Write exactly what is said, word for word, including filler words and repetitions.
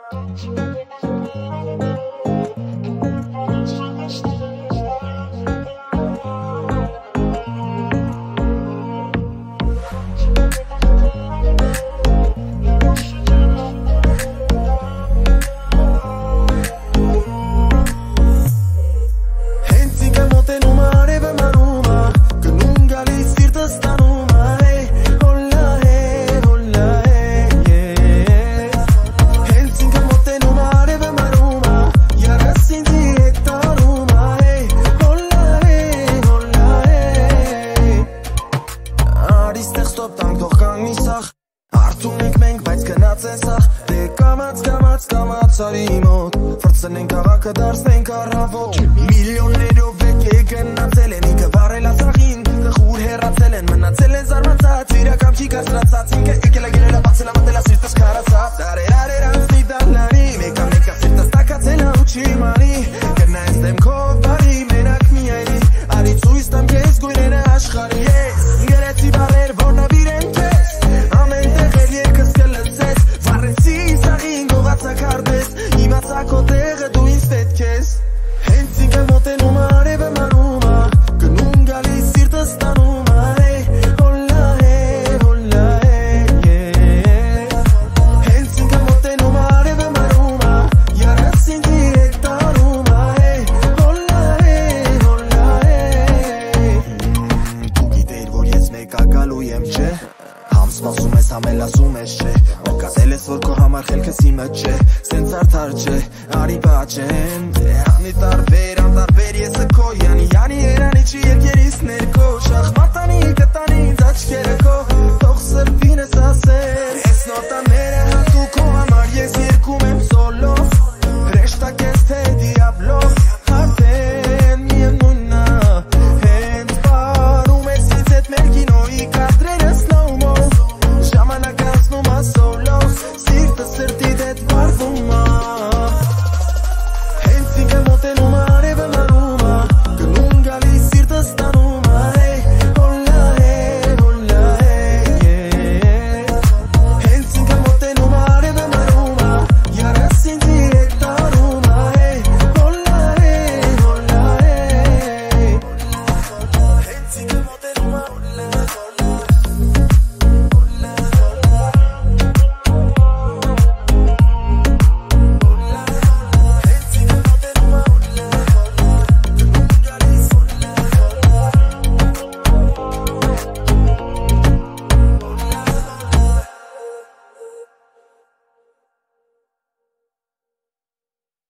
Արթունենք մենք, բայց գնաց են սախ Դե կամաց, կամաց, կամաց արի մոտ Վրցնենք աղաքը դարսնենք առավոտ Միլիոններով եկե գնացել են Ինքը վարել ասաղին Գխուր հեռացել են Մնացել են զարմացած Իրակամ չի կասրացած Ինքը եկել ագելել ապացել ամատել ասիրտս կարացած Դարեր արեր անցնի դալնարի Մեկա մեկա սիրտս տակացել ու չի մանի Գնայս դեմքով բարի մենակ միայնի Արի ծույս տամ կեզ գույները աշխարի ես Գերեցի բարեր որ նավիր են կեզ Ամեն տեղեր երկս կլծես Վարեցի սաղին գողացակարդես Իմացա քո տեղը դու ինձ պետք ես Հենց ինքը մոտենում արևը մանում ա Գնում գալիս սիրտս տանում ա Հոլա է, հոլա է Հենց ինքը մոտենում արևը մանում ա Յարս ինձ իրեք տանում ա Հոլա է, հոլա է Դու գիտեիր որ ես մեկա գալու եմ չէ Համ սպասում ես, համ էլ ասում ես չէ Մկատել ես որ քո համար խելքս իմը չէ Սենց արդար չէ, արի բաչեն Դե հանի տարբեր, անտարբեր եսը քո Յանի, յանի երանի չի երկերիս ներքո Շախմատանի կտանի ինձ աչքերը